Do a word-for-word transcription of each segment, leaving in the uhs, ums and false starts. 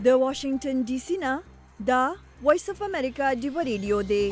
د واشنگټن ډي سي نه دا وایس اف امریکا ډیو ریډیو دی.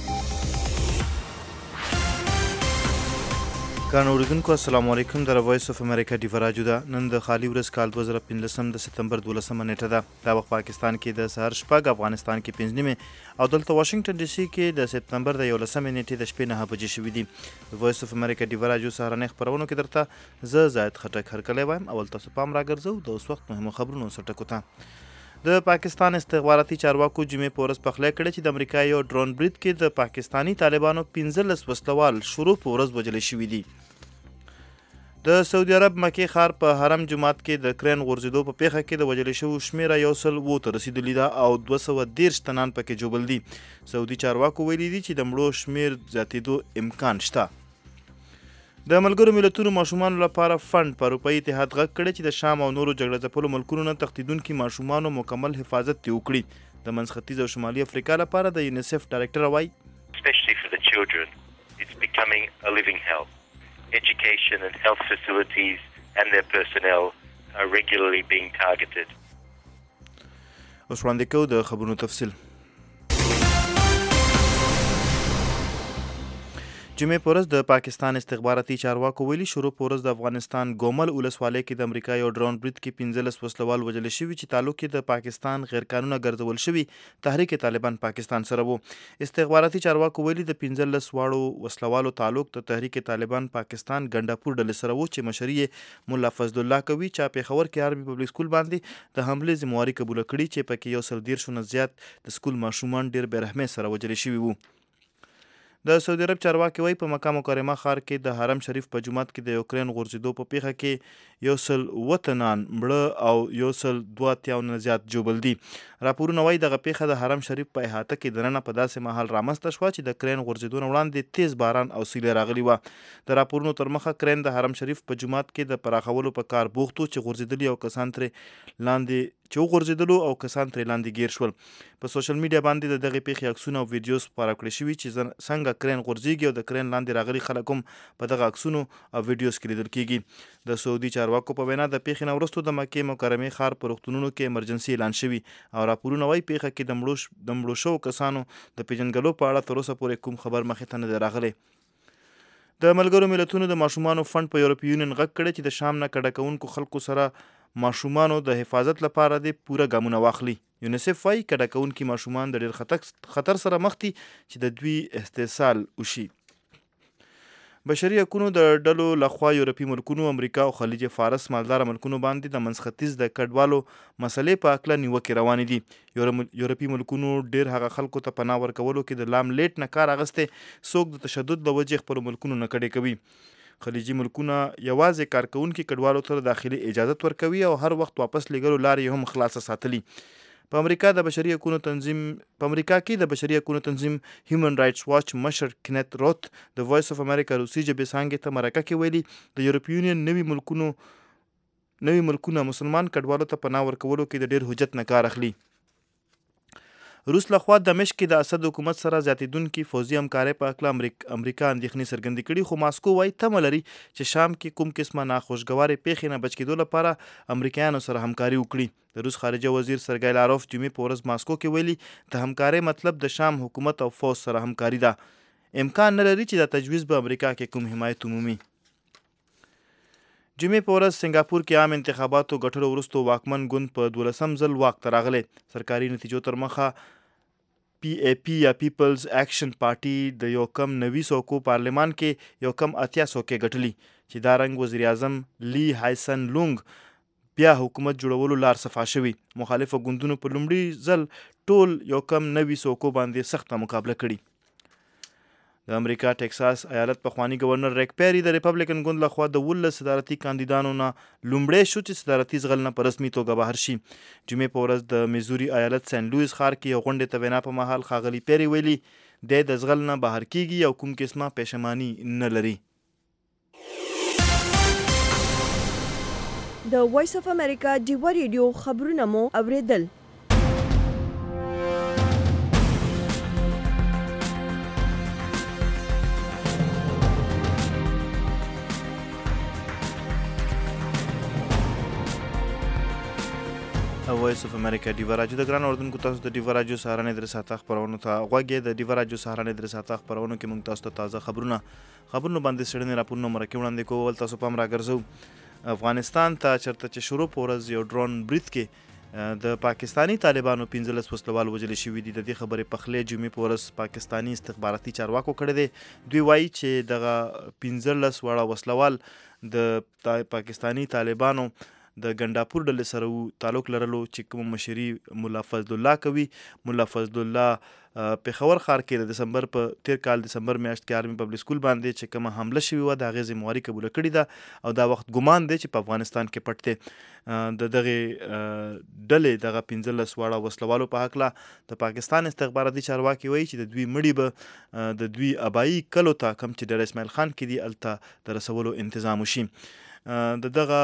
ګرانو اوریدونکو السلام علیکم. د وایس اف امریکا ډیو راډیو ده. نن د خالی ورځ کال دوه زره پنځلسم د سپتمبر دولسمه نیټه ده. دا وخت پاکستان کې د سهار شپږ، افغانستان کې پنځه نیمې او دلته واشنگټن ډي سي کې د سپتمبر د یولسمې نیټې د شپې نهه بجې شوي دي. د وایس اف امریکا ډیو راډیو سهارنۍ خپرونو کې درته زه زاهد خټک هرکلی وایم. اول تاسو پام راګرځو د اوس وخت مهمو خبرونو سرټکو ته. د پاکستان استخباراتي چارواکو جمعې په ورځ پخلی کړی چې د امریکا یو ډرون برید کې د پاکستاني طالبانو پنځلس وسلوال شروع په ورځ وژل شوي دي. د سعودي عرب مکې ښار په حرم جومات کې د کرین غورځېدو په پیښه کې د وژل شوو شمیره یو سل اووه ته رسیدلې ده او دوه سوه دېرش تنان پکې ژوبل دي. سعودي چارواکو ویلي دي چې د مړو شمیر زیاتېدو امکان شته. د ملګرو ملتونو ماشومانو لپاره فنډ په اروپایي اتحاد غږ کړی چې د شام او نورو جګړه ځپلو ملکونو نه تښتېدونکي ماشومانو مکمل حفاظت ترې وکړي. د منځ ختیځ او شمالي افریقا لپاره د یونیسف ډایرکټر وایي especially for the children it's becoming a living hell. Education and health facilities and their personnel are regularly being targeted. اوس وړاندې کوو د خبرونو تفصیل. جمعې په ورځ د پاکستان استخباراتي چارواکو ویلي شروع په ورځ د افغانستان ګومل ولسوالۍ کې د امریکا یو ډرون برید کې پنځلس وسلوال وژل شوي چې تعلق یې د پاکستان غیرقانونه ګرځول شوي تحریک طالبان پاکستان سره و. استخباراتي چارواکو ویلي د پنځلس واړو وسلوالو تعلق د تحریک طالبان پاکستان ګنډاپور ډلې سره و چې مشري یې ملا فضل الله کوي چې پېښور کې آرمي پبلک سکول باندې د حملې ذمهواري قبوله کړې چې پکې یو سل دېرشو نه زیات د سکول ماشومان ډېر بې رحمۍ سره وژل شوي وو. د سعودي عرب چارواکي وایي په مکه مکرمه ښار کې د حرم شریف په جومات کې د یوکرین غورځېدو په پیښه کې یو سل اووه تنان مړه او یو سل دوه اتیا نه زیات ژوبل دي. راپورونه وایي دغه پیښه د حرم شریف په احاطه کې دننه په داسې مهال رامنځته شوه چې د کرین غورځېدو نه وړاندې تیز باران او سیلۍ راغلي وه. د راپورونو تر مخه کرین د حرم شریف په جومات کې د پراخولو په کار بوخت و چې غورځېدلي او کسان ترې لاندې چې وغورځېدلو او کسان ترې لاندې ګیر شول. په سوشل میډیا باندې د دغې پیښې عکسونه او ویډیوز خپاره کړي شوي چې څنګه کرین غورځېږي او د کرین لاندې راغلي خلک هم په دغه عکسونو او ویډیوز کې لیدل کېږي. د سعودي چارواکو په وینا د پیښې نه وروسته د مکې مکرمې ښار په روغتونونو کې ایمرجنسي اعلان شوي او راپورونه وایي پیښه کې د مړو د مړو شوو کسانو د پیژنګلو په اړه تر اوسه پورې کوم خبر مخې ته نه دی راغلی. د ملګرو ملتونو د ماشومانو فنډ په یورپي یونین غږ کړی چې د شام نه کډه کوونکو خلکو سره ماشومانو د حفاظت لپاره د پوره ګامونه واخلي. یونیسف وایي کډه کوونکي ماشومان د ډېر خطر سره مخ دي چې د دوی استحصال وشي. بشري حقونو د ډلو لخوا یورپي ملکونو، امریکا او خلیج فارس مالداره ملکونو باندې د منځ ختیځ د کډوالو مسلې په هکله نیوکې روانې دي. یورپي ملکونو ډېر هغه خلکو ته پناه ورکولو کې د لام لیټ نه کار اخیستی څوک د تشدد له وجې خپلو ملکونو نه کډې کوي. خلیجي ملکونه یوازې کارکوونکي کډوالو ته داخلي اجازت ورکوي او هر وخت واپس لیږلو لارې هم خلاصه ساتلي. په امریکا د بشري حقونو تنظیم په امریکا کې د بشري حقونو تنظیم هیومن رایټس واچ مشر کینت روت د وایس اف امریکا روسي ژبې څانګې ته مرکه کې ویلي د یورپي یونین نوي ملکونو نوي ملکونه مسلمان کډوالو ته پناه ورکولو کې د ډېر حجت نه کار اخلي. روس لخوا د دمشق کې د اسد حکومت سره زیاتېدونکي پوځي همکارۍ په هکله امریکا اندېښنې څرګندې کړي خو ماسکو وایي تمه لري چې شام کې کوم قسمه ناخوشګوارې پیښې نه بچ کېدو لپاره امریکایانو سره همکاري وکړي. د روس خارجه وزیر سرګی لاروف جمعې په ورځ ماسکو کې ویلي د همکارۍ مطلب د شام حکومت او فوج سره همکاري ده. امکان نه لري چې دا تجویز په امریکا کې کوم حمایت ومومي. جمعې په ورځ سنګاپور کې عام انتخاباتو ګټلو وروسته واکمن ګوند په دولسم ځل واک ته راغلی. سرکاري نتیجو تر مخه پی ای پی یا پیپلز ایکشن پارټي د یو کم نوي سوکو پارلمان کې یو کم اتیا سوکې ګټلي چې دا رنګ وزیر اعظم لی هایسن لونګ بیا حکومت جوړولو لار صفا شوي. مخالفو ګوندونو په لومړي ځل ټول یو کم نوي سوکو باندې سخته مقابله کړي. د امریکا ټکساس ایالت پخوانی گورنر ریک پیری د ریپبلیکن ګوند لخوا د ولس صدارتي کاندیدانو نه لومړی شو چې صدارتي زغل نه په رسمي توګه بهر شي. جمعې په ورځ د میزوري ایالت سینټ لویس ښار کې یو غونډې ته وینا په مهال ښاغلي پیری ویلي دی د زغل نه بهر کیږي او کوم قسمه پښیماني نه لري. د وایس اف امریکا ډیو ریډیو خبرونه مو اوریدل. وایس اف امریکا ډیوا راجو د ګران اردوونکو تاسو د ډیوا راجو سهارنې درې ساعته خپرونو ته غوږ د ډیوا راجو سهارنې درې ساعته خپرونو کې موږ تاسو ته تازه خبرونه خبرونه باندې څېړنې راپورونه مرکه وړاندې کوو ول تاسو پام راګرځو افغانستان ته چرته چې شروع په ورځ یو ډرون برید کې د پاکستانی طالبانو پنځلس وسلوال وژل شوي دي. د دې خبرې پخلی جمعې په ورځ پاکستانی استخباراتي چارواکو کړی دی. دوی وایي چې دغه پنځلس واړه وسلوال د پاکستانی طالبانو د ګنداپور ډلې سره تعلق لرلو چې کوم مشري مولا فضل الله کوي. مولا فضل الله پېښور ښار کې د دسمبر په تیر کال دسمبر میاشت کې آرمي پبلک سکول باندې چې کومه حمله شوې وه د هغې ذمهواري قبوله کړې ده او دا وخت ګمان دی چې په افغانستان کې پټ دی. د دغې ډلې دغه پنځلس واړه وسلوالو په هکله د پاکستان استخباراتي چارواکي وایي چې د دوی مړي به د دوی ابایي کلو ته کوم چې ډېر اسماعیل خان کې دي هلته د رسولو انتظام وشي. د دغه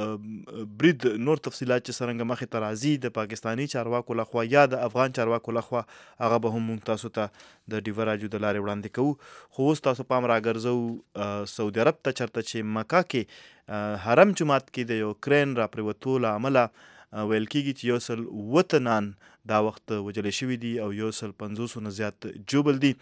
برید نور تفصیلات چې څرنګه مخې ته راځي د پاکستانی چارواکو لخوا یا د افغان چارواکو لخوا هغه به هم موږ تاسو ته د ډیوا راجو د لارې وړاندې کوو. خو اوس تاسو پام راګرځو سعودي عرب ته چېرته چې مکه کې حرم جومات کې د یو کرین راپرېوتو له امله ویل کېږي چې یو سل اووه تنان دا وخت وژلې شوي دي او یو سل پنځوسو نه زیات جوبل دي.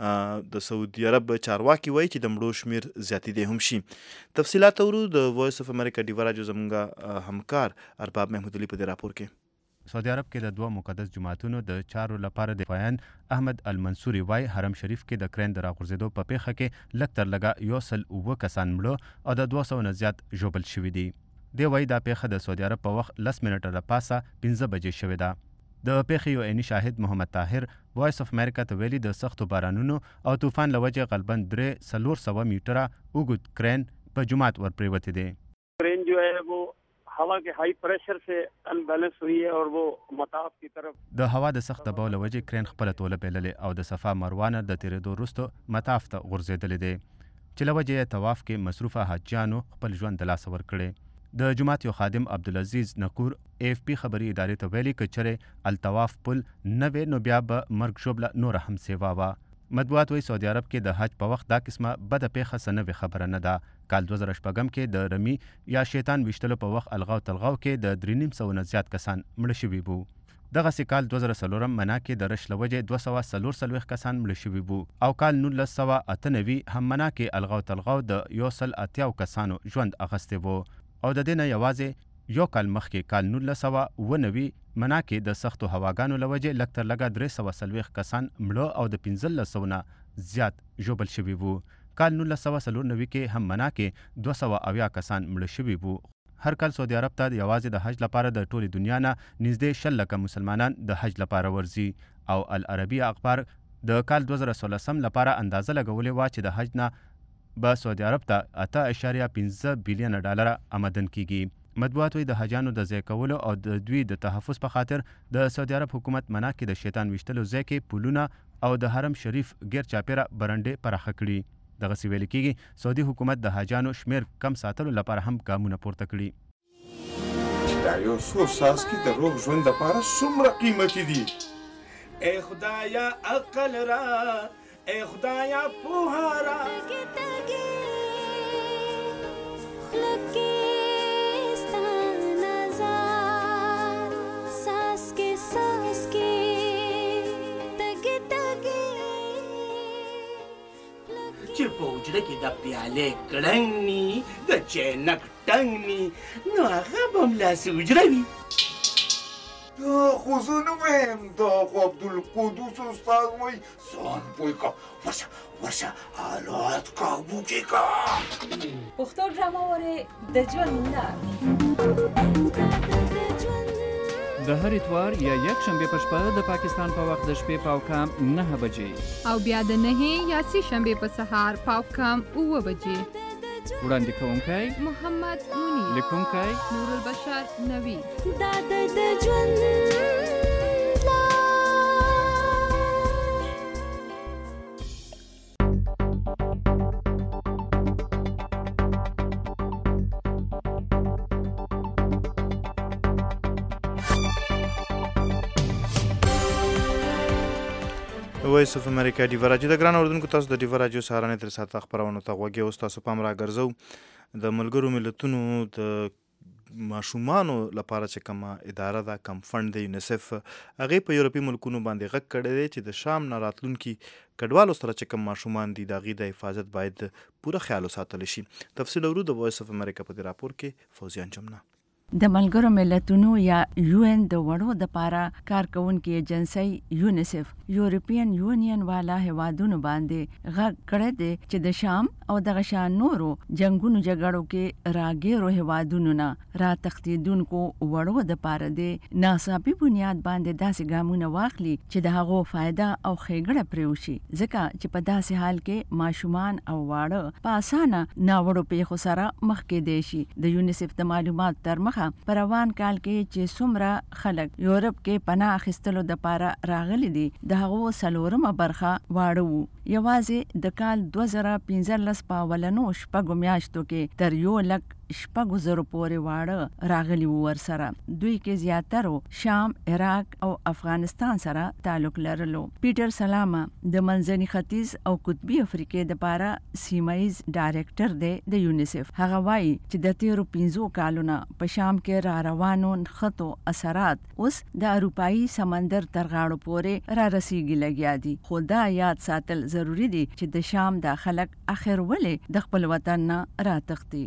د سعودي عرب چارواکي وایي چې د مړو شمیر زیاتېدی هم شي. تفصیلات ورو د وایس اف امریکا ډیوا راجو زموږ همکار ارباب محمود علي په دې راپور کې. سعودي عرب کې د دوه مقدس جماعتونو د چارو لپاره د فایان احمد المنصوري وایي حرم شریف کې د کرین د راغورځېدو په پیښه کې لږ تر لږه یو سل اووه کسان مړه او د دوه سوه نه زیات ژوبل شوي دي. دی وایي دا پیښه د سعودي عرب په وخت لس منټه د پاسه پنځه بجې شوې ده. د پیښې یو عیني شاهد محمد طاهر وایس اف امریکا ته ویلي د سختو بارانونو او طوفان له وجې غالباً درې څلور سوه میټره اوږد کرین په جومات ور پرېوتی دی. کرین جو ہے وہ ہوا کے ہائی پریشر سے ان بیلنس ہوئی ہے اور وہ مطاف کی طرف د هوا د سخت دباو له وجې کرین خپله توله بېللې او د صفا مروه نه د تېرېدو وروسته مطاف ته غورځېدلی دی چې له وجې یې طواف کې مصروفه حاجیانو خپل ژوند د لاسه ورکړی. د جومات یو خادم عبدالعزیز نقور اے اف پی خبري ادارې ته ویلي که چېرې الطواف پل نه وې نو بیا به مرګ ژوبله نوره هم سیوا وه. مطبوعات وایي سعودي عرب کې د حج په وخت دا قسمه بده پیښه څه نوې خبره نه ده. کال دوه زره شپږم کې د رمي یا شیطان ویشتلو په وخت الغاو تلغاو کې د درې نیم سوه نه زیات کسان مړه شوي وو. دغسې کال دوه زره څلورم منا کې د رش له وجې دوه سوه څلور څلوېښت کسان مړه شوي وو او کال نولس سوه اته نوي هم منا کې الغاو تلغاو د یو سل اتیاو کسانو ژوند اخیستی وو او د دې نه یوازې یو کال مخکې کال نولس سوه اووه نوي منا کې د سختو هواګانو له وجې لږ تر لږه درې سوه څلوېښت کسان مړه او د پنځلس سوه نه زیات ژوبل شوي وو. کال نولس سوه څلور نوي کې هم منا کې دوه سوه اویا کسان مړه شوي وو. هر کال سعودي عرب ته یوازې د حج لپاره د ټولې دنیا نه نږدې شل لکه مسلمانان د حج لپاره ورځي او العربي اخبار د کال دوه زره څلورلسم لپاره اندازه لګولې وه چې د حج نه به سعودي عرب ته اته اشاریه پنځه بیلیونه ډالره آمدن کیږي. مطبوعات وایي د حاجیانو د ځای کولو او د دوی د تحفظ په خاطر د سعودي عرب حکومت منا کې د شیطان ویشتلو ځای کې پلونه او د حرم شریف غیر چاپیره برنډې پراخه کړي. دغسې ویل کېږي سعودي حکومت د حاجیانو شمیر کم ساتلو لپاره هم ګامونه پورته کړي. دا یو څو څاڅکي د روغ ژوند لپاره څومره قیمتي دي. ای خدایا عقل را ای خدایا پوها را چې په حجره کې د پیالې کړنګ ني د چینک ټنګ ني نو هغه به هملاسې حجره وي. دا خو زه نه وایم دا خو عبدالقدوس استاد وایي ځان پوه کړه ورشه ورشه حالات قابو کې کړه. پښتو ډرامه وارې د ژوند لاره د هر اتوار یا یک شنبه په شپه د پاکستان په وخت د شپې پاو کم نه بجې او بیا د نهې یا سې شنبه په سهار پاو کم اوه بجې. وړاندې کوونکی محمد منیر، لیکونکی نور البشر نوی. دا د ژوند وایس اف امریکا ډیوا راجو د ګران اردوونکو تاسو د ډیوا راجو سهارنې تر ساعته خپرونو ته غوږ اوس تاسو پام راګرځو. د ملګرو ملتونو د ماشومانو لپاره چې کومه اداره ده کم فند د یونیسف هغې په یورپي ملکونو باندې غږ کړی دی چې د شام نه راتلونکي کډوالو سره چې کوم ماشومان دي د هغې د حفاظت باید پوره خیال وساتلی شي. تفصیل اورو د وایس اف امریکا په دې راپور کې فوزیان جمنه. د ملګرو ملتونو یا یو ان د وړو د پاره کارکونکو ایجنسی یونیسف یورپین یونین والا هوادونو باندې غږ کړی دی چې د شام او د غشان نورو جنگونو جګړو کې راګیرو هوادونو نه را تختیدونکو وړو د پاره دی ناڅاپي بنیاد باندې داسې ګامونه واخلي چې د هغو فایده او ښېګړه پرې وشي، ځکه چې په داسې حال کې ماشومان او واړه په اسانه ناوړو پیښو سره مخ کېدی شي. د یونیسف د معلومات تر مخه په روان کال کې چې څومره خلک یورپ کې پناه اخیستلو د پاره راغلي دي د هغو څلورمه برخه واړه وو. یوازې د کال دوه زره پنځلس په اولنو شپږو میاشتو کې تر یو لک شپږو زرو پورې واړه راغلي وو. ورسره دوی کې زیاترو شام، عراق او افغانستان سره تعلق لرلو. پیټر سلامه د منځني ختیځ او قطبي افریقې د پاره سیمایز ډایرکټر دی د یونیسف. هغه وایي چې د تیرو پنځو کالونو په شام کې را روانو خطو اثرات اوس د اروپایي سمندر تر غاړو پورې را رسیږي لګیا دي. خو دا یاد ساتل ضروری دي چې د شام د خلک اخر ولې د خپل وطن نه راتښتي.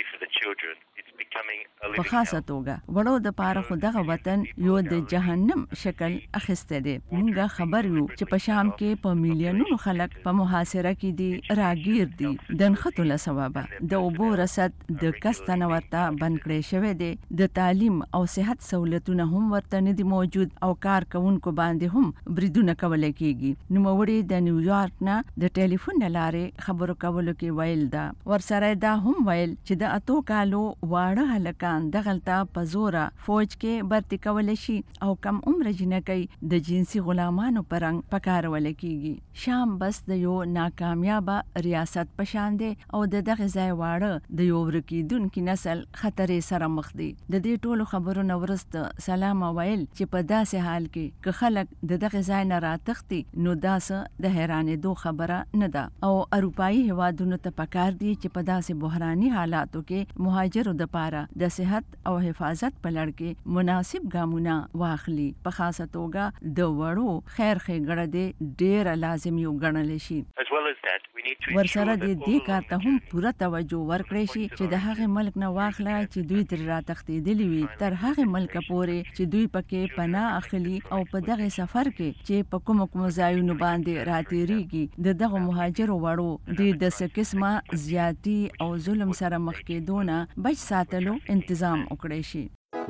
په خاصه توګه وړو د پاره خو دغه وطن یو د جهنم شکل اخیسته دی. موږ خبر یو چې په شام کې په میلیونونو خلک په محاصره کې دي، راګیر دي. د نښتو له سببه د اوبو رسد د کسته نه ورته بند کړی شوی دی. د تعلیم او صحت سہولتونه هم ورته نه دي موجود او کار کوونکو باندې هم بریدونه کولی کېږي. نوموړي د نیویارک نه د ټلیفون له لارې خبرو کولو کې ویل ده. ورسره دا هم ویل چې د اتو کالو واړه هلکان دغلته په زوره فوج کې برتي کولی شي او کم عمر جنکۍ د جنسي غلامانو په رنګ پکارول کېږي. شام بس د یو ناکامیابه ریاست په شان دی او د دغه ځای واړه د یو ورکېدونکي نسل خطرې سره مخ دي. د دې ټولو خبرو نه وروسته سلامه ویل چې په داسې حال کې که خلک د دغه ځای نه راتښتي نو دا څه د حیرانېدو خبره نه ده او اروپایي هیوادونو ته پکار دي چې په داسې بحراني حالاتو کې مهاجرو د پاره د صحت او حفاظت په لړ کې مناسب ګامونه واخلي. په خاصه توګه د وړو خیر ښېګړه دې ډېره لازمي وګڼلی شي. ورسره د دې کار ته هم پوره توجه ورکړی شي چې د هغې ملک نه واخله چې دوی ترې راتښتېدلي وي تر هغې ملکه پورې چې دوی پکې پناه اخلي او په دغه سفر کې چې په کومو کومو ځایونو باندې راتېرېږي د دغو مهاجرو وړو د د څه قسمه زیاتي او ظلم سره مخ کېدو نه بچ ساتلو انتظام وکړی شي.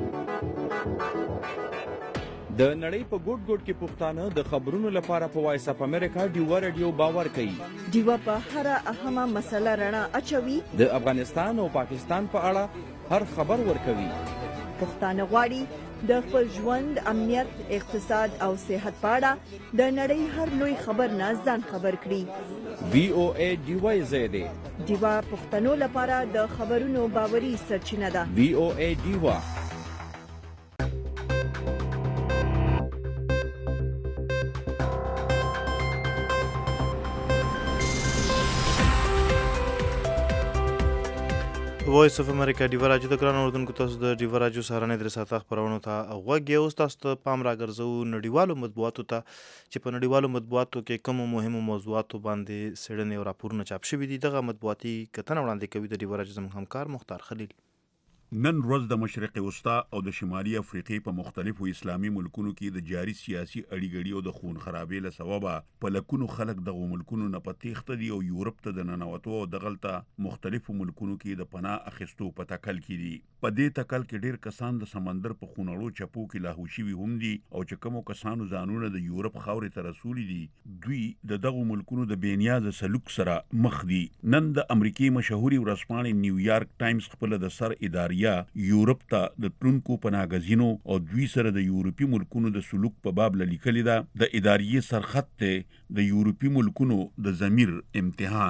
د نړۍ په ګوټ ګوټ کې پښتانه د خبرونو لپاره په وایس اف امریکا ډیوا رادیو باور کوي. ډیوا په هر اهمه مسله رڼا اچوي. د افغانستان او پاکستان په اړه هر خبر ورکوي. پښتانه غواړي د خپل ژوند، امنیت، اقتصاد او صحت په اړه د نړۍ هر لوی خبر نه ځان خبر کړي. وی او ای ډیوا زیاده ډیوا پښتنو لپاره د خبرونو باوري سرچینه ده. وی او ای ډیوا. وایس اف امریکا ډیوا راجو د ګران اردوونکو تاسو د ډیوا راجو سهارنۍ درې ساعته خپرونو ته غوږ یې. اوس تاسو ته پام راګرځوو نړیوالو مطبوعاتو ته چې په نړیوالو مطبوعاتو کې کومو مهمو موضوعاتو باندې څېړنې او راپورونه چاپ شوي دي. دغه مطبوعاتي کتنه وړاندې کوي د ډیوا راجو زموږ همکار مختار خلیل. نن ورځ د مشرق وسطا او د شمالي افریقې په مختلفو اسلامي ملکونو کې د جاري سیاسي اړیګړي او د خون خرابې له سببه په لکونو خلک دغه ملکونو نه په تېښته دي او یورپ ته د ننوتو او دغلته مختلفو ملکونو کې د پناه اخیستو په تکل کې دي. په دې تکل کې ډېر کسان د سمندر په خونړو چپو کې لاهو شوي هم دي او چې کومو کسانو ځانونه د یورپ خاورې ته رسولي دي دوی د دغو ملکونو د بېنیازه سلوک سره مخ دي. نن د امریکې مشهوري ورځپاڼې نیویارک ټایمز خپله د سر اداري یا یورپ ته د تلونکو پناهګزینو او دوی سره د یورپي ملکونو د سلوک په باب لیکلې ده. د ادارې سرخط ته د یورپي ملکونو د ضمیر امتحان.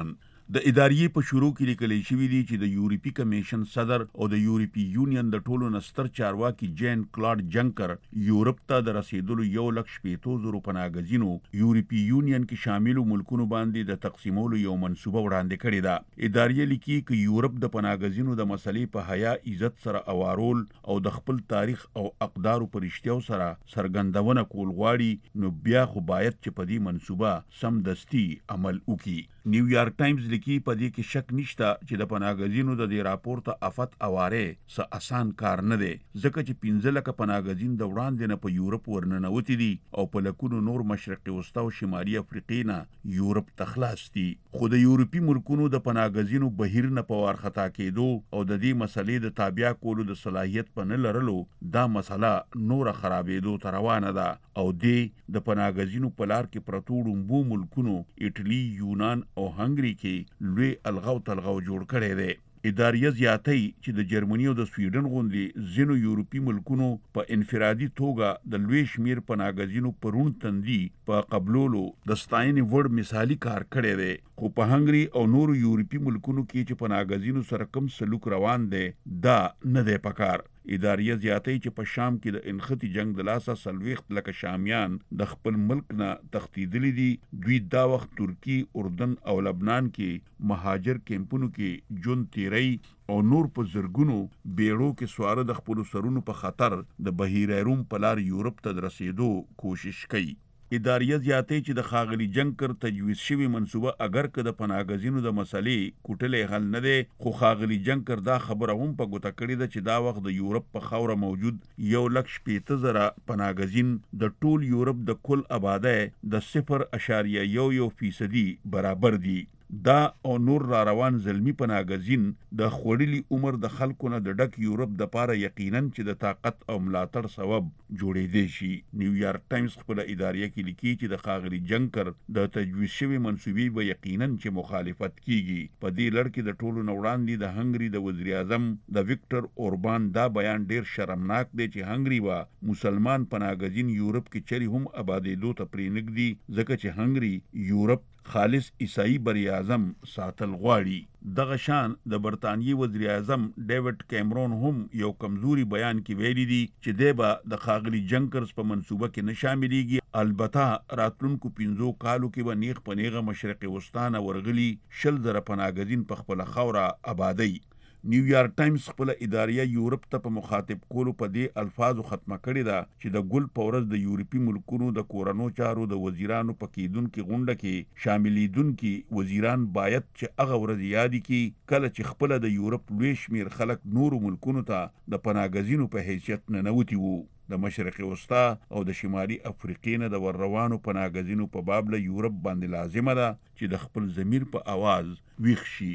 د ادارې په شروع کې لیکل شوی دی چې د یورپی کمیشن صدر او د یورپی یونین د ټولو نستر چارواکي جین کلاډ جنکر یورپ ته د رسیدلو یو لک شپېتو زرو پناهګزینو یورپی یونین کې شامل ملکونو باندې د تقسیمولو یو منصوبه وړاندې کړې ده. ادارې لیکي چې یورپ د پناهګزینو د مسلې په حیا عزت سره اوارول او د خپل تاریخ او اقدارو پر اشتیاو سره سرګندونه کول غواړي نو بیا خو باید چې په دې منصوبه سمدستي عمل وکړي. نیویارک ټایمز لیکي په دې کې شک نشته چې د پناهګزینو د دې راپور ته افت اواره څه اسان کار نه دی ځکه چې پنځه لکه پناهګزین د وړاندې نه په یورپ ورننوتي دي او په لکونو نور مشرقي وسطا او شمالي افریقې نه یورپ ته خلاص دي. خو د یورپي ملکونو د پناهګزینو بهیر نه په وارخطا کېدو او د دې مسلې د تابع کولو د صلاحیت په نه لرلو دا مسله نور خرابېدو ته روانه ده او دې د پناهګزینو په لار کې پرتو ړومبو ملکونو ایټلی، یونان او هنګري کې لوی الغاو تلغاو جوړ کړی دی. اداریه زیاتۍ چې د جرمني او د سویډن غوندې ځینو یورپي ملکونو په انفرادي توګه د لوی شمیر پناهګزینو پرون تندي په قبولولو د ستاینې وړ مثالي کار کړی دی. خو په هنګري او نورو یورپي ملکونو کې چې پناهګزینو سره کم سلوک روان دی دا نه دی پکار. اداریه زیاتۍ چې په شام کې د انختی جنگ د لاسه سلويخت لکه شامیان د خپل ملک نه تښتیدلي دي. دوی دا وخت ترکی، اردن او لبنان کې مهاجر کیمپونو کې ژوند تیری او نور په زرګونو بیړو کې سواره د خپل سرونو په خطر د بحیره روم په لار یورپ ته رسیدو کوشش کوي. اداریه زیاتۍ چې د خاغلی جنکر تجویز شوی منصوبه اگر که د پناهګزینو د مسلې کوټلې حل نه دی خو خاغلی جنکر دا خبره هم په ګوته کړې ده چې دا وخت د یورپ په خاوره موجود یو لک شپېته زره پناهګزین د ټول یورپ د کل آبادی د صفر اشاریه یو یو فیصدي برابر دي. دا او نور را روان زلمی پناهګزین د خوړلي عمر د خلکو نه د ډک یورپ د پاره یقینا چې د طاقت او ملاتړ سبب جوړېدی شي. نیویارک ټایمز خپل اداریه کې لیکي چې د خاغلی جنکر د تجویز شوی منصوبې به یقینا چې مخالفت کیږي. په دې لړ کې د ټولو نه وړاندې د هنګري د وزیر اعظم د وکټر اوربان دا بیان ډیر شرمناک دی چې هنګري وا مسلمان پناهګزین یورپ کې چری هم آبادېدو ته پرېنږدي ځکه چې هنګري یورپ خالص عیسائی بری اعظم ساتل غواړي. دغه شان د برطانیې وزیر اعظم ډیوډ کیمرون هم یو کمزوري بیان کې ویلي دي چې دی به د خاغلی جنکرز په منصوبه کې نه شاملېږي. البته راتلونکو پنځو کالو کې به نیغ په نیغه مشرق وسطا ورغلي شل زره پناهګزین په خپله خاوره آبادی. نیویارک ټایمز خپل اداریه یورپ ته په مخاطب کولو په دې الفاظو ختمه کړې ده چې د ګل په ورځ د یورپي ملکونو د کورنو چارو د وزیرانو په کېدونکي غونډه کې شاملېدونکي وزیران باید چې هغه ورځ یادې کړي کله چې خپله د یورپ لوی شمیر خلک نورو ملکونو ته د پناهګزینو په حیثیت ننوتي وو. د مشرق وسطا او د شمالي افریقې نه د ور روانو پناهګزینو په باب له یورپ باندې لازمه ده چې د خپل ضمیر په आवाज ویښ شي.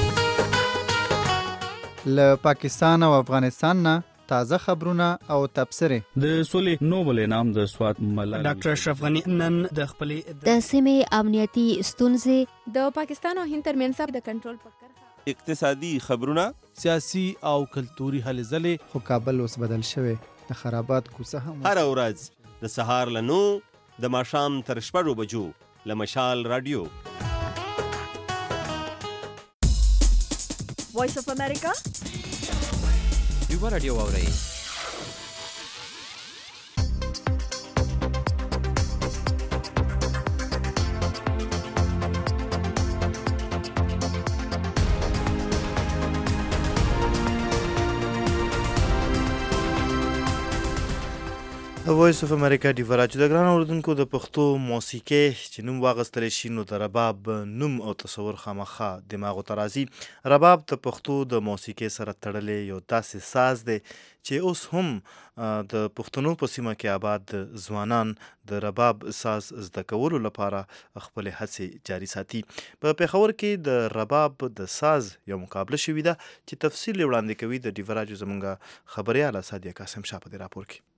له پاکستان او افغانستان نه تازه خبرونه او تبصرې. د سولې نوبل انعام د سوات ملالۍ ډاکټر اشرف غنی نن د خپلې د سیمې امنیتي ستونزې د پاکستان او هند ترمنځ د کنټرول پکړه اقتصادي خبرونه سیاسي او کلتوري هلې ځلې. خو کابل اوس بدل شوی د خرابات کوڅه هم هر ورځ د سهار له نو د ماښام تر شپږو بجو له مشال رادیو وایس اف امریکا یو رادیو اورئ. وایس اف امریکا دی ورچ د ګران اوردونکو د پښتو موسیقي چې نوم واغستل شي نو د رباب نوم او تصور خامخا دماغ ته راځي. رباب د پښتو د موسیقي سره تړلې یو داسې ساز دی چې اوس هم د پښتنو په سیمه کې آباد ځوانان د رباب ساز زده کولو لپاره خپل هڅې جاري ساتي. په پېښور کې د رباب د ساز یو مقابله شوې ده چې تفصیل وړاندې کوي د ډیوراجو زمونږ خبريال سادیه قاسم شاه په دې راپور کې.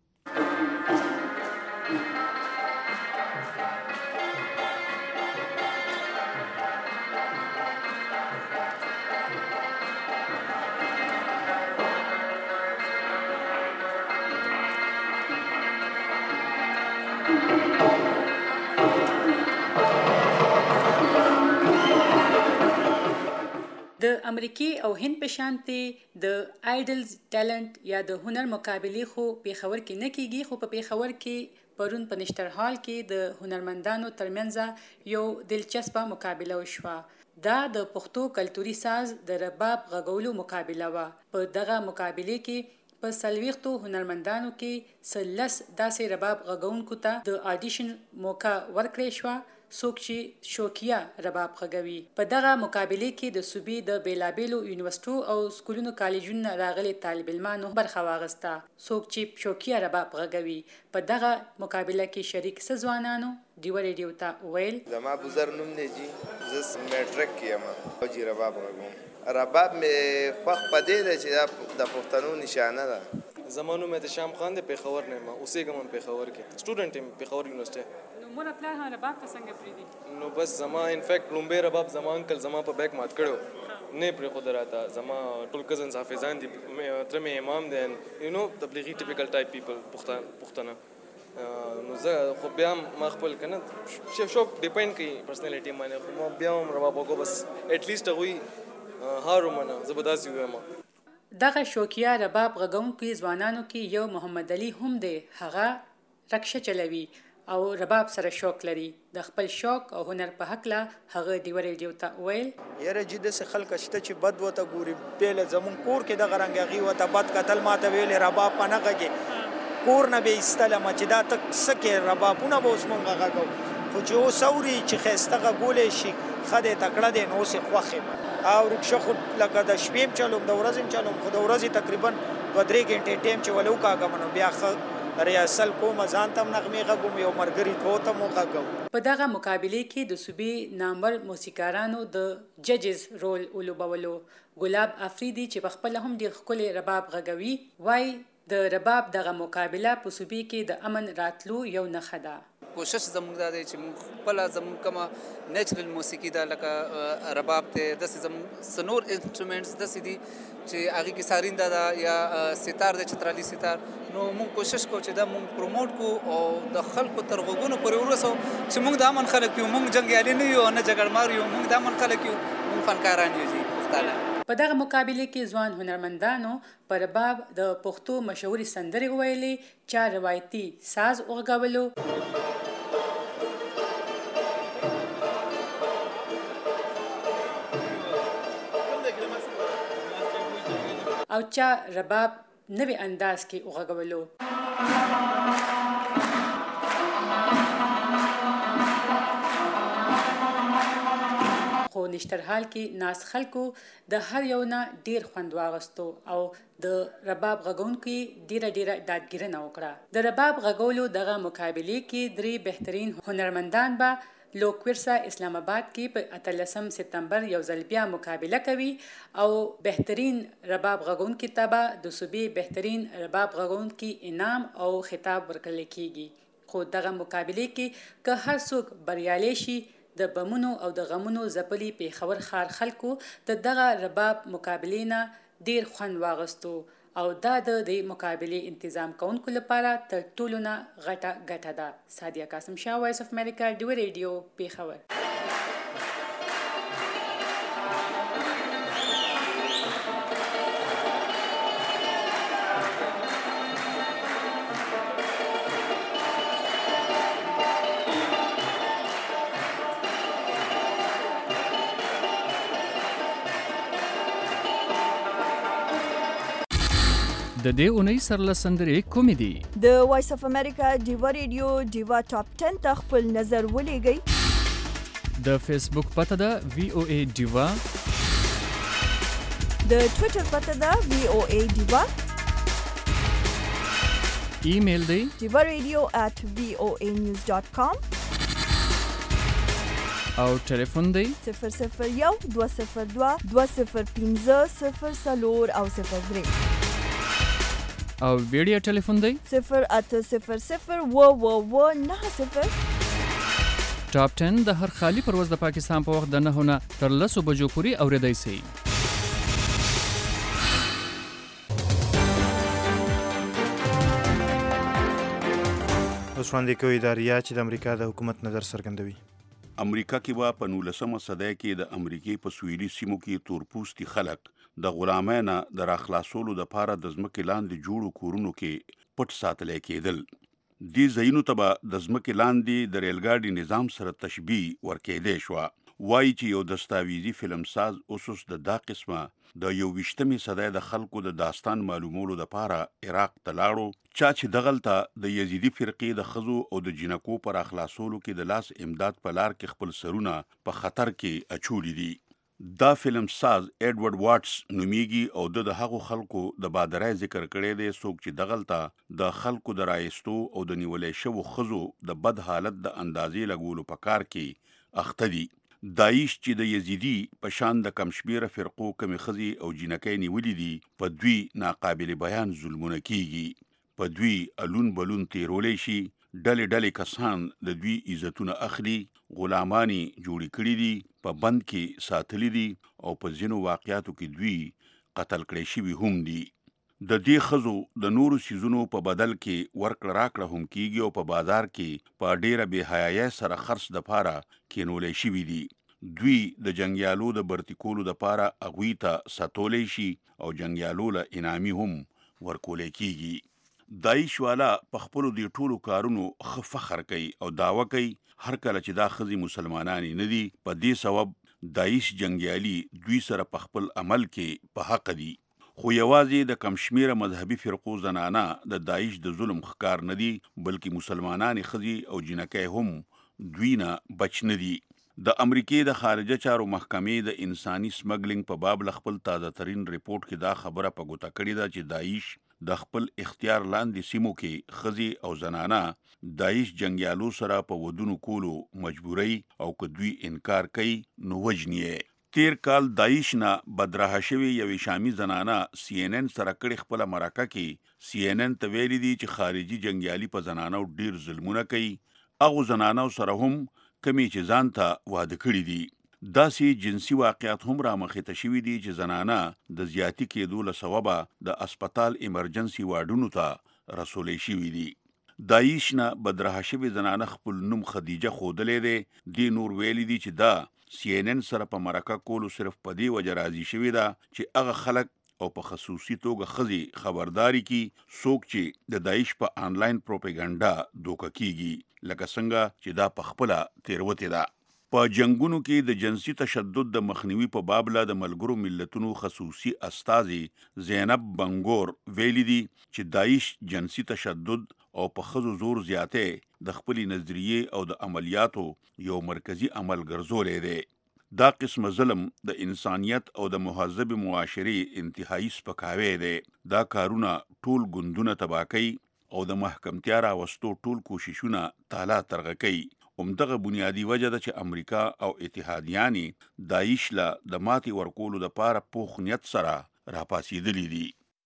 امریکې او هند په شانتې د آیډلز ټالنت یا د هنر مقابلې خو پیښور کې نه کیږي، خو په پیښور کې پرون په نشتر هال کې د هنرمندانو ترمنځ یو دلچسپه مقابله وشوه. دا د پښتو کلتوري ساز د رباب غږولو مقابله وه. په دغه مقابله کې په څلوېښتو هنرمندانو کې څلس داسې رباب غږونکو ته د آډیشن موقع ورکړې شوه څوک چې شوقیه رباب غږوي. په دغه مقابله کې د صوبې د بیلابیلو یونیورسټو او سکولونو کالجونو راغلي طالب علمانو برخه واخیسته څوک چې شوقیه رباب غږوي. په دغه مقابله کې شریک څه ځوانانو ډیوه ریډیو ته وویل زما بزر نوم دی جی زه میټرک کې یم او جی رباب غږوم. رباب مې خوښ په دې دی چې دا د پښتنو نشانه ده. زما نوم احتشام خان دی، پېښور نه یم، اوسېږم هم پېښور کې، سټوډنټ یم پېښور یونیورسټۍ. نو مور پلار هم رباب ته څنګه پرېږدي؟ نو بس زما انفیکټ لومبی رباب زما انکل زما په بیک مات کړی نه پرېښوده راته. زما ټول کزنز حافظان دي، تره مې امام دی، یو نو تبلیغي ټیپیکل ټایپ پیپل پښتانه. نو زه خو بیا هم ما خپل که نه شوق ډیپینډ کوي پرسنالټي باندې، خو ما بیا هم رباب وکړو بس ایټلیسټ هغوی هار ومنه، زه به داسې ووایم. دغه شوقیه رباب غږونکو ځوانانو کې یو محمد علي هم دی. هغه رکشه چلوي او رباب سره شوق لري. د خپل شوق او هنر په هکله هغه ډیوه ریډیو ته وویل یاره چې داسې خلک شته چې بد ورته ګوري. بېله زمونږ کور کې دغه رنګ هغې ورته بد کتل، ما ته ویلې رباب په نه غږې، کور نه به یې ایستلم چې دا ته څه کې ربابونه به اوس مونږ غږو. خو چې اوس اوري چې ښایسته غږولی شي ښه دی تکړه دی، نو اوس یې خوښ یم. او رکشه خو لکه د شپې هم چلوم د ورځې هم چلوم، خو د ورځې تقریبا دوه درې ګنټې ټایم چې ولې وکاږم نو بیا ښه ریاسل کوم، ځان ته هم نغمې غږوم، یو ملګري دوو ته مو غږوم. په دغه مقابلې کې د صوبې نامور موسیقارانو د ججز رول ولوبولو. ګلاب افریدي چې په خپله هم ډېر ښکلی رباب غږوي وایي د رباب دغه مقابله په صوبې کې د امن راتلو یو نښه ده. کوشش زموږ دا دی چې موږ خپله زموږ کومه نیچرل موسیقي ده لکه رباب دی، داسې زموږ څه نور انسټرومنټس داسې دي چې هغې کې سارینده ده یا ستار دی چترالي ستار. نو موږ کوشش کوو چې دا موږ پروموټ کړو او د خلکو تر غوږونو پورې ورسوو چې موږ د امن خلک یو، موږ جنګیالي نه یو نه جګړمار یو، موږ د امن خلک یو، موږ فنکاران یو جي پښتانه. په دغه مقابله کې ځوان هنرمندانو په رباب د پښتو مشهوري سندرې وویلې، چا روایتي ساز وغږولو او چا رباب نوی انداز کې وغږولو. خو نشترحال کې ناس خلکو د هر یو نه ډیر خوند واغستو او د رباب غږونکو ډیره ډیره دادګیرنه وکړه. د رباب غږولو دغه مقابلې کې درې بهترین هنرمندان به لوکورسا اسلام آباد کې په اتلسم سپتمبر یو ځل بیا مقابله کوي او بهترین رباب غږونکي ته به د صوبې بهترین رباب غږونکي انعام او خطاب ورکړل کیږي. خو دغه مقابلې کې که هر څوک بریالی شي، د بمونو او د غمونو ځپلي پېښور ښار خلکو د دغه رباب مقابلې نه ډیر خوند واغستو او دا د دې مقابلې انتظام کوونکو لپاره تر ټولو نه غټه ګټه ده. سادیه قاسم شاه، وایس اف امریکا، ډیوه ریډیو، پېښور. د دې اونۍ سرلس سندرې کومې دي؟ د وایس اف امریکا ډیوا ریډیو ډیوا ټاپ ټن ته خپل نظر ولېږئ. د فیسبوک پته ده وی او ای ډیوا، د ټویټر پته ده وی او ای ډیوا، ایمیل دی ډیوا ریډیو at وی او ای نیوز ډاٹ کام او ټلیفون دی صفر صفر یو دوه صفر دوه دوه صفر پنځه صفر څلور او صفر درې او ویډیو ټلیفون دی صفر اته صفر صفر و و و نه صفر. ټاپ ټن د هر خالی پرواز د پاکستان په وخت د نهو نه تر لسو بجو پورې اوریدای شئ. اوس وړاندې کوي اداریه چې د امریکا د حکومت نظر څرګندوي. امریکا کې به په نولسمه صدۍ کې د امریکای په سویلي سیمو کې تورپوستي خلک د غلامۍ نه د راخلاصولو دپاره د ځمکې لاندې جوړو کورونو کې پټ ساتلی کېدل. دې ځایونو ته به د ځمکې لاندې د ریلګاډي نظام سره تشبیه ورکېدی شوه. وایي چې یو دستاویزي فلمساز اوس اوس د دا قسمه د یو ویشتمې صدۍ د خلکو د داستان معلومولو دپاره عراق ته لاړو، چا چې دغلته د یزیدي فرقې د ښځو او د جنکو پر اخلاصولو کې د لاس امداد په لار کې خپل سرونه په خطر کې اچولي دي. دا فلم ساز ایډورډ واټس نومیږي او د هغو خلکو د بادرای ذکر کړی دی څوک چې دغلته د خلکو د رایستو او د نیولې شوو ښځو د بد حالت د اندازې لګولو په کار کې اخته دي. داعش چې د یزیدي په شان د کمشمیره فرقو کمې ښځې او جنکۍ نیولي دي په دوی ناقابل بیان ظلمونه کیږي، په دوی الون بلون تیرولی شي، ډلې ډلې کسان د دوی عزتونه اخلي، غلامانی جوړې کړي دي، په بند کې ساتلي دي او په ځینو واقعاتو کې دوی قتل کړی شوي هم دي. د دې ښځو د نورو سیزونو په بدل کې ورکړه راکړه هم کیږي او په بازار کې په ډیره بې حیایۍ سره خرڅ دپاره کینولی شوي دي. دوی د جنګیالو د برتی کولو دپاره هغوی ته ساتولی شي او جنګیالو له انعامي هم ورکولی کیږي. داعش والا په خپلو دې ټولو کارونو ښه فخر کوي او دعوه کوي هر کله چې دا ښځې مسلمانانې نه دي. په دې سبب داعش جنګیالي دوی سره په خپل عمل کې په حق دي. خو یوازې د کم شمیره مذهبي فرقو زنانه د داعش د ظلم ښکار نه دي، بلکې مسلمانانې ښځې او جنکۍ هم دوی نه بچ نه دي. د امریکې د خارجه چارو محکمې د انساني سمګلینګ په باب له خپل تازه ترین ریپورت کې دا خبره په ګوته کړې ده چې داعش د خپل اختیار لاندې سیمو کې ښځې او زنانه داعش جنګیالو سره په ودونو کولو مجبوري او که دوی انکار کوي نو وجني یې. تیر کال داعش نه بدراه شوی یوې شامي زنانه سی ان ان سره کړې خپله مرکه کې سی ان ان ته ویلي دي چې خارجي جنګیالي په زنانو ډیر ظلمونه کوي. هغو زنانو سره هم کمې چې ځان ته واده کړي دي. داسې جنسي واقعات هم رامخې ته شوي دي چې زنانه د زیاتی کېدو له سببه د اسپتال ایمرجنسي واډونو ته رسولی شوي دي. داعش نه بدراه شوې زنانه خپل نوم خدیجه ښودلی دی. دې نور ویلي دي چې دا سی ان ان سره په مرکه کولو صرف په دې وجه راضي شوې ده چې هغه خلک او په خصوصي توګه ښځې خبرداري کی څوک چې د داعش په آنلاین پروپاګاندا دوکه کیږي، لکه څنګه چې دا په خپله تیروتې ده. په جنگونو کې د جنسي تشدد د مخنیوي په باب له د ملګرو ملتونو خصوصي استازي زینب بنګور ویلي دي چې داعش جنسي تشدد او په ښځو زور زیاتې د خپلې نظریې او د عملیاتو یو مرکزی عمل ګرځولی دی. دا قسم ظلم د انسانیت او د مهذب معاشرې انتهایی سپکاوی دی. دا کارونه ټول ګوندونه تباه کوي او د محکمتیا راوستو ټول کوششونه تالا ترغه کوي. همدغه بنیادی وجه ده چې امریکا او اتحادیانې داعش له د ماتې ورکولو دپاره پوخ نیت سره راپاڅېدلي دي.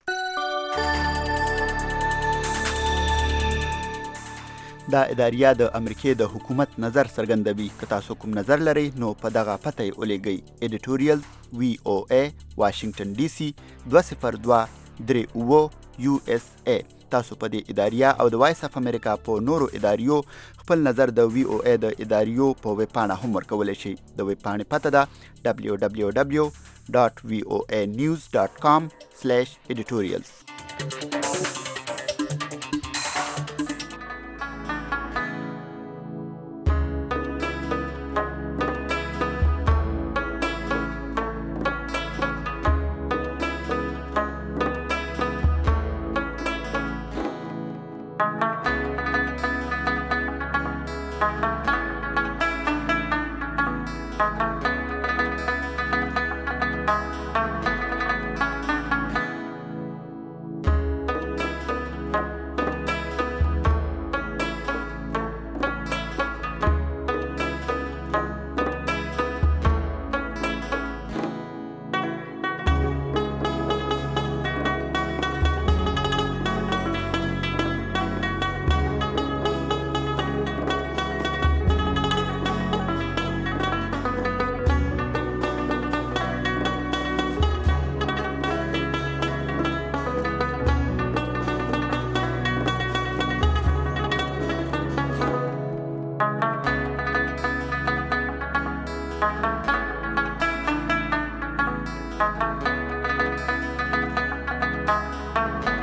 دا اداریه د امریکې د حکومت نظر څرګندوي. که تاسو کوم نظر لرئ نو په دغه پته یې ولیږئ. ایډیټوریل وی او ای واشنگټن ډي سي دوه صفر دوه درې اووه یو اس ای. تاسو په دې اداریه او د وایس اف امریکا په نورو اداریو خپل نظر د وی او ای د اداریو په ویب پاڼه هم ورکولی شئ. د ویب پاڼې پته ده ډبلیو ډبلیو ډبلیو ډاټ وی او ای نیوز ډاټ کام سلیش ایډیټوریلز. ورکړي.